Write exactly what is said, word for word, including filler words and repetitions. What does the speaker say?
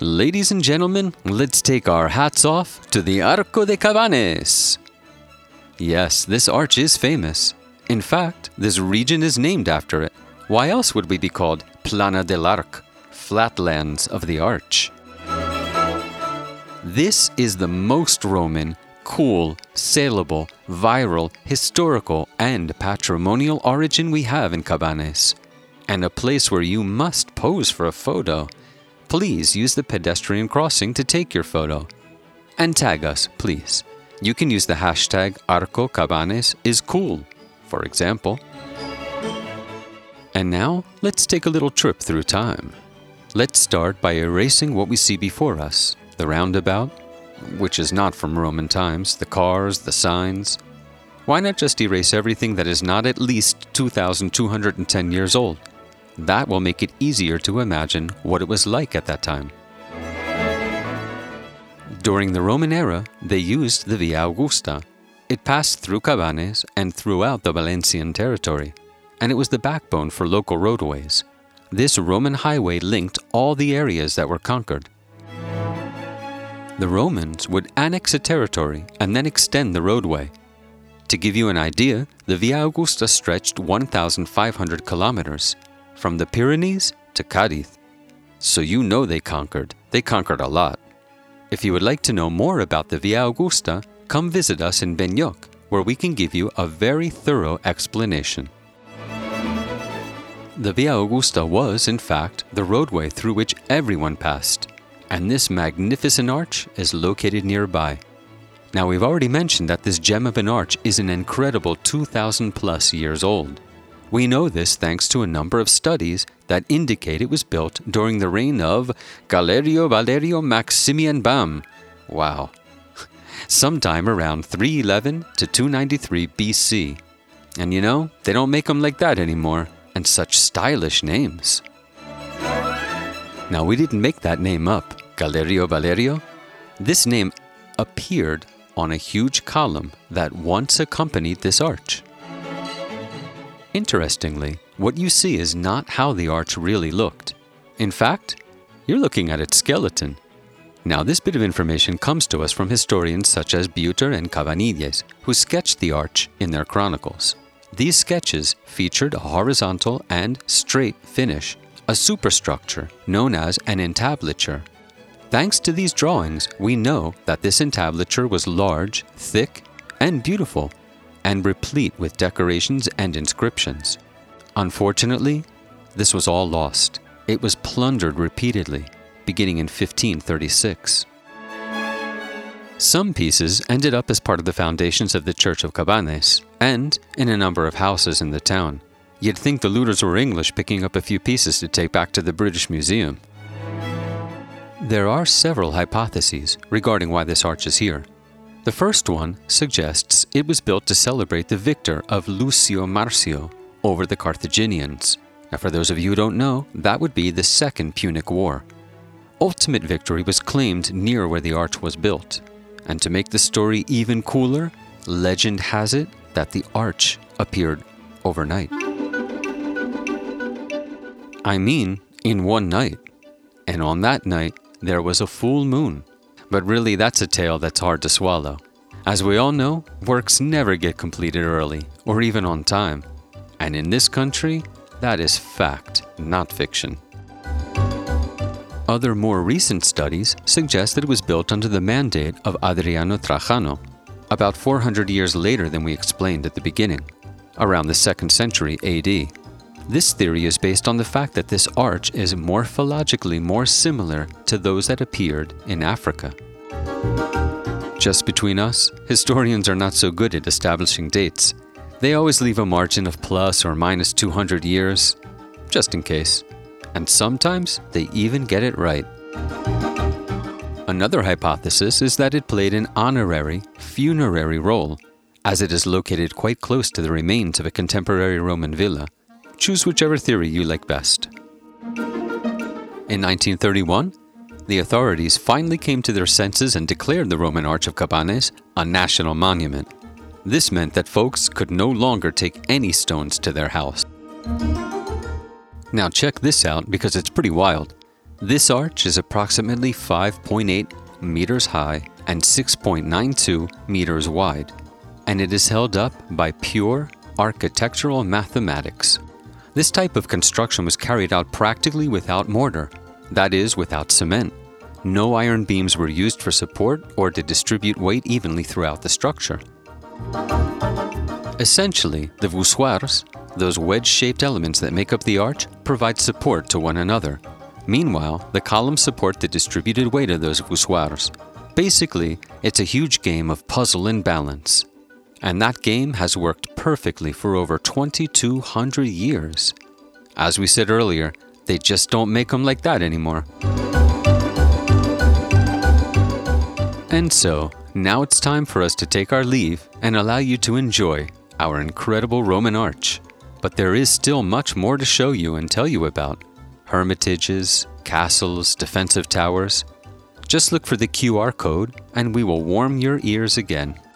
Ladies and gentlemen, let's take our hats off to the Arco de Cabanes. Yes, this arch is famous. In fact, this region is named after it. Why else would we be called Plana del Arc, flatlands of the arch? This is the most Roman, cool, saleable, viral, historical, and patrimonial origin we have in Cabanes, and a place where you must pose for a photo. Please use the pedestrian crossing to take your photo. And tag us, please. You can use the hashtag Arco Cabanes is cool, for example. And now, let's take a little trip through time. Let's start by erasing what we see before us. The roundabout, which is not from Roman times, the cars, the signs. Why not just erase everything that is not at least two thousand two hundred ten years old? That will make it easier to imagine what it was like at that time. During the Roman era, they used the Via Augusta. It passed through Cabanes and throughout the Valencian territory, and it was the backbone for local roadways. This Roman highway linked all the areas that were conquered. The Romans would annex a territory and then extend the roadway. To give you an idea, the Via Augusta stretched one thousand five hundred kilometers, from the Pyrenees to Cadiz. So you know they conquered. They conquered a lot. If you would like to know more about the Via Augusta, come visit us in Benlloc, where we can give you a very thorough explanation. The Via Augusta was, in fact, the roadway through which everyone passed, and this magnificent arch is located nearby. Now, we've already mentioned that this gem of an arch is an incredible two thousand plus years old. We know this thanks to a number of studies that indicate it was built during the reign of Galerio Valerio Maximian Bam. Wow. Sometime around three eleven to two ninety-three B C. And you know, they don't make them like that anymore, and such stylish names. Now, we didn't make that name up, Galerio Valerio. This name appeared on a huge column that once accompanied this arch. Interestingly, what you see is not how the arch really looked. In fact, you're looking at its skeleton. Now, this bit of information comes to us from historians such as Buter and Cavanides, who sketched the arch in their chronicles. These sketches featured a horizontal and straight finish, a superstructure known as an entablature. Thanks to these drawings, we know that this entablature was large, thick, and beautiful, and replete with decorations and inscriptions. Unfortunately, this was all lost. It was plundered repeatedly, beginning in fifteen thirty-six. Some pieces ended up as part of the foundations of the Church of Cabanes, and in a number of houses in the town. You'd think the looters were English picking up a few pieces to take back to the British Museum. There are several hypotheses regarding why this arch is here. The first one suggests it was built to celebrate the victor of Lucio Marcio over the Carthaginians. Now, for those of you who don't know, that would be the Second Punic War. Ultimate victory was claimed near where the arch was built. And to make the story even cooler, legend has it that the arch appeared overnight. I mean, in one night. And on that night, there was a full moon. But really, that's a tale that's hard to swallow. As we all know, works never get completed early, or even on time. And in this country, that is fact, not fiction. Other more recent studies suggest that it was built under the mandate of Adriano Trajano, about four hundred years later than we explained at the beginning, around the second century A D. This theory is based on the fact that this arch is morphologically more similar to those that appeared in Africa. Just between us, historians are not so good at establishing dates. They always leave a margin of plus or minus two hundred years, just in case. And sometimes they even get it right. Another hypothesis is that it played an honorary, funerary role, as it is located quite close to the remains of a contemporary Roman villa. Choose whichever theory you like best. In nineteen thirty-one, the authorities finally came to their senses and declared the Roman Arch of Cabanes a national monument. This meant that folks could no longer take any stones to their house. Now check this out because it's pretty wild. This arch is approximately five point eight meters high and six point nine two meters wide, and it is held up by pure architectural mathematics. This type of construction was carried out practically without mortar, that is, without cement. No iron beams were used for support or to distribute weight evenly throughout the structure. Essentially, the voussoirs, those wedge-shaped elements that make up the arch, provide support to one another. Meanwhile, the columns support the distributed weight of those voussoirs. Basically, it's a huge game of puzzle and balance. And that game has worked perfectly for over twenty-two hundred years. As we said earlier, they just don't make them like that anymore. And so, now it's time for us to take our leave and allow you to enjoy our incredible Roman arch. But there is still much more to show you and tell you about. Hermitages, castles, defensive towers. Just look for the Q R code and we will warm your ears again.